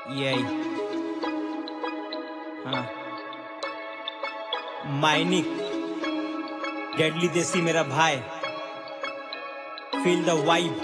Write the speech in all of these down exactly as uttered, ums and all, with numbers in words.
यही हाँ माइनिक डेडली देसी मेरा भाई, फील द वाइब।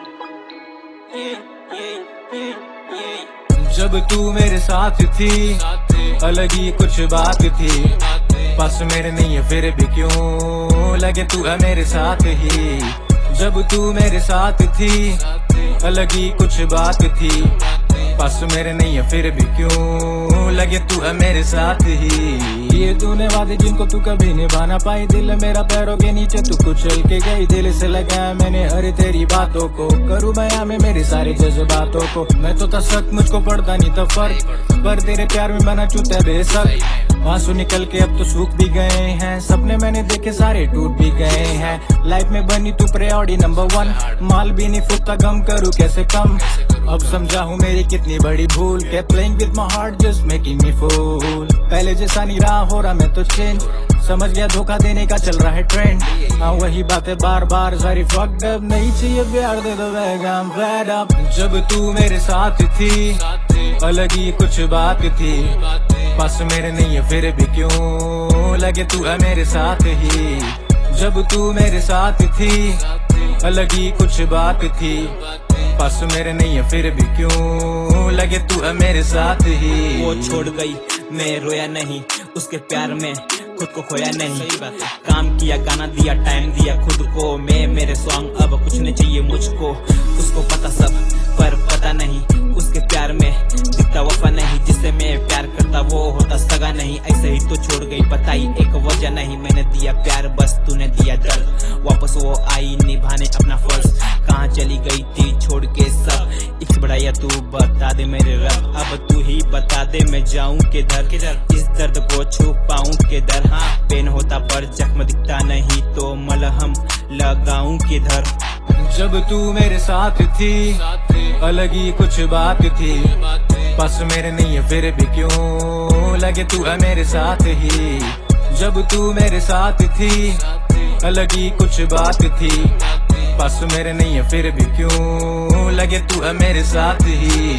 जब तू मेरे साथ थी अलग ही कुछ बात थी, पास मेरे नहीं है फिर भी क्यों लगे तू है मेरे साथ ही। जब तू मेरे साथ थी अलग ही कुछ बात थी, पास मेरे नहीं है फिर भी क्यों लगे तू है मेरे साथ ही। ये तूने वादे जिनको तू कभी निभा ना पाई, दिल मेरा पैरों के नीचे तू कुचल के गई। दिल से लगाया मैंने हर तेरी बातों को, करूँ बयां में मेरे सारे जज्बातों को। मैं तो था शक मुझको पड़ता नहीं था फर्क, पर तेरे प्यार में बना चुता है बेशक। आंसू निकल के अब तो सूख भी गए हैं, सपने मैंने देखे सारे टूट भी गए हैं। लाइफ में बनी तू प्रायोरिटी नंबर वन, माल भी नहीं फूकता गम करूँ कैसे कम। अब समझा हूँ मेरी कितनी बड़ी भूल, के playing with my heart just making me fool. पहले जैसा नहीं रहा हो रहा मैं तो चेंज, समझ गया धोखा देने का चल रहा है ट्रेंड। हाँ वही बातें बार बार सारी फक्ड अप, नहीं चाहिए प्यार दे दो I'm fed up। जब तू मेरे साथ थी अलग ही कुछ बात थी, पास मेरे नहीं है फिर भी क्यों लगे तू है मेरे साथ ही। जब तू मेरे साथ थी अलग ही कुछ बात थी, पास मेरे नहीं है फिर भी क्यों लगे तू है मेरे साथ ही। वो छोड़ गई मैं रोया नहीं, उसके प्यार में खुद को खोया नहीं। काम किया गाना दिया टाइम दिया खुद को, मैं मेरे सॉन्ग अब कुछ नहीं चाहिए मुझको। उसको पता सब पर पता नहीं, उसके प्यार में दिखता वफा नहीं। जिससे मैं प्यार करता वो होता सगा नहीं, ऐसे ही तो छोड़ गई बताई एक वजह नहीं। मैंने दिया प्यार बस तूने दिया दर्द, वापस वो आई निभाने अपना फर्ज। कहाँ चली गई थी छोड़ के सब, इश्क बढ़ाया तू बता दे मेरे रब। अब तू ही बता दे मैं जाऊं किधर किधर, इस दर्द को छुपाऊं किधर। हाँ पेन होता पर जख्म दिखता नहीं, तो मलहम लगाऊं किधर। जब तू मेरे साथ थी अलग ही कुछ बात थी, पास मेरे नहीं है फिर भी क्यों लगे तू है मेरे साथ ही। जब तू मेरे साथ थी अलग ही कुछ बात थी, पास मेरे नहीं है फिर भी क्यों लगे तू है मेरे साथ ही।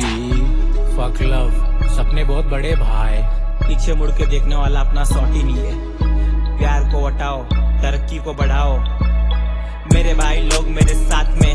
फक लव सपने बहुत बड़े भाई, पीछे मुड़ के देखने वाला अपना शॉट ही नहीं है। प्यार को हटाओ तरक्की को बढ़ाओ, मेरे भाई लोग मेरे साथ में